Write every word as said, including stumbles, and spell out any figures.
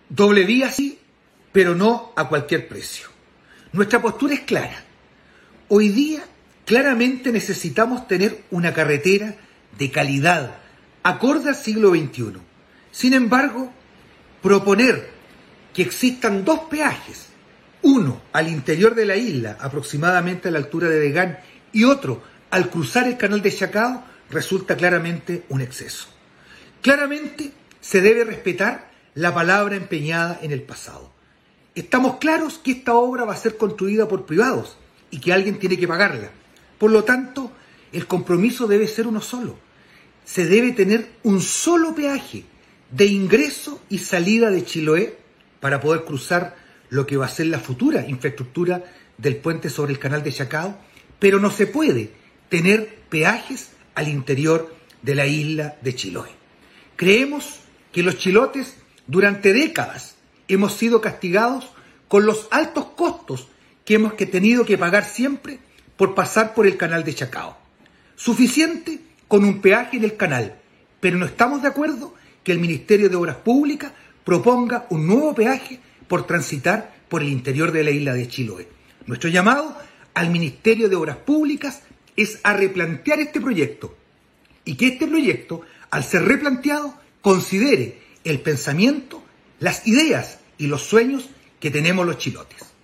Doble vía sí, pero no a cualquier precio. Nuestra postura es clara. Hoy día claramente necesitamos tener una carretera de calidad, acorde al siglo veintiuno. Sin embargo, proponer que existan dos peajes, uno al interior de la isla, aproximadamente a la altura de Degán, y otro al cruzar el canal de Chacao, resulta claramente un exceso. Claramente se debe respetar la palabra empeñada en el pasado. Estamos claros que esta obra va a ser construida por privados y que alguien tiene que pagarla. Por lo tanto, el compromiso debe ser uno solo. Se debe tener un solo peaje de ingreso y salida de Chiloé para poder cruzar lo que va a ser la futura infraestructura del puente sobre el canal de Chacao, pero no se puede tener peajes al interior de la isla de Chiloé. Creemos que los chilotes durante décadas hemos sido castigados con los altos costos que hemos que tenido que pagar siempre por pasar por el canal de Chacao. Suficiente con un peaje en el canal, pero no estamos de acuerdo que el Ministerio de Obras Públicas proponga un nuevo peaje por transitar por el interior de la isla de Chiloé. Nuestro llamado al Ministerio de Obras Públicas es a replantear este proyecto y que este proyecto, al ser replanteado, considere el pensamiento, las ideas y los sueños que tenemos los chilotes.